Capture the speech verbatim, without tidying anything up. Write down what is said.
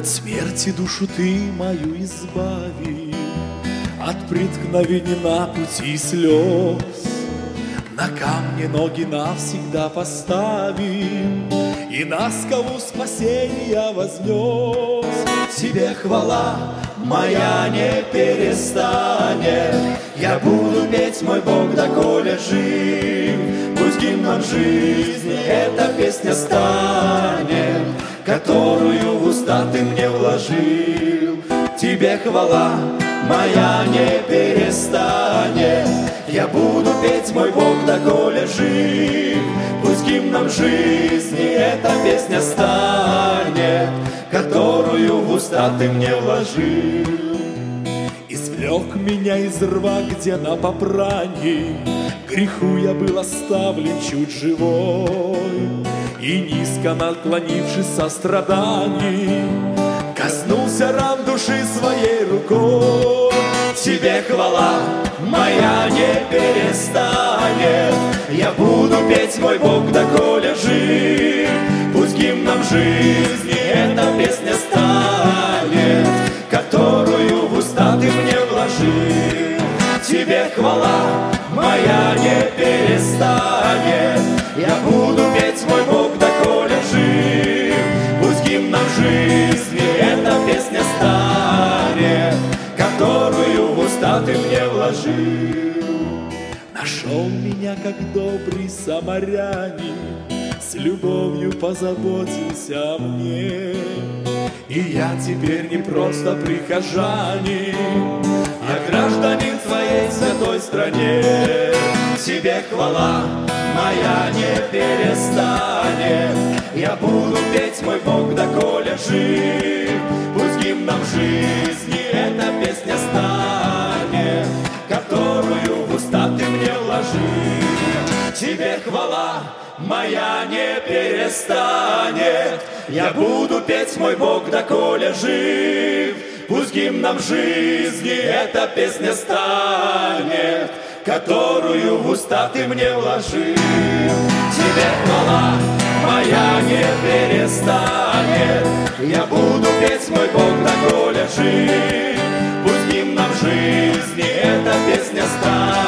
От смерти душу ты мою избави, от преткновений на пути слез. На камне ноги навсегда поставим и на скалу спасения вознес. Тебе хвала моя не перестанет, я буду петь, мой Бог, доколе жив. Пусть гимном жизни эта песня станет, которую в уста ты мне вложил. Тебе хвала моя не перестанет, я буду петь, мой Бог, доколе жив. Пусть гимном жизни эта песня станет, которую в уста ты мне вложил. Извлек меня из рва, где на попрании греху я был оставлен чуть живой, и низко наклонившись со страданий, коснулся ран души своей рукой. Тебе хвала моя не перестанет, я буду петь, мой Бог, доколе жив. Пусть гимном жизни эта песня станет, которую в уста ты мне вложил. Тебе хвала моя не перестанет, я буду петь, мой Бог, доколе жив. Пусть гимном жизни эта песня станет, которую в уста ты мне вложил. Нашел меня, как добрый самарянин, с любовью позаботился о мне. И я теперь не просто прихожанин, а гражданин твоей святой стране. Тебе хвала моя не перестанет, я буду петь, мой Бог, доколе жив. Пусть гимном жизни эта песня станет, которую в уста ты мне вложил. Тебе хвала моя не перестанет, я буду петь, мой Бог, доколе жив. Пусть гимном жизни эта песня станет, которую в уста ты мне вложил. Тебе хвала моя не перестанет, я буду петь, мой Бог, доколе жив. Пусть гимном жизни эта песня станет,